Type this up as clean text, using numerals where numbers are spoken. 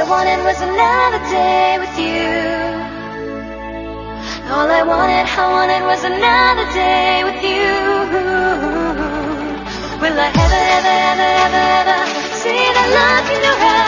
wanted was another day with you. All I wanted was another day with you. Will I ever, ever, ever, ever see the love you know how?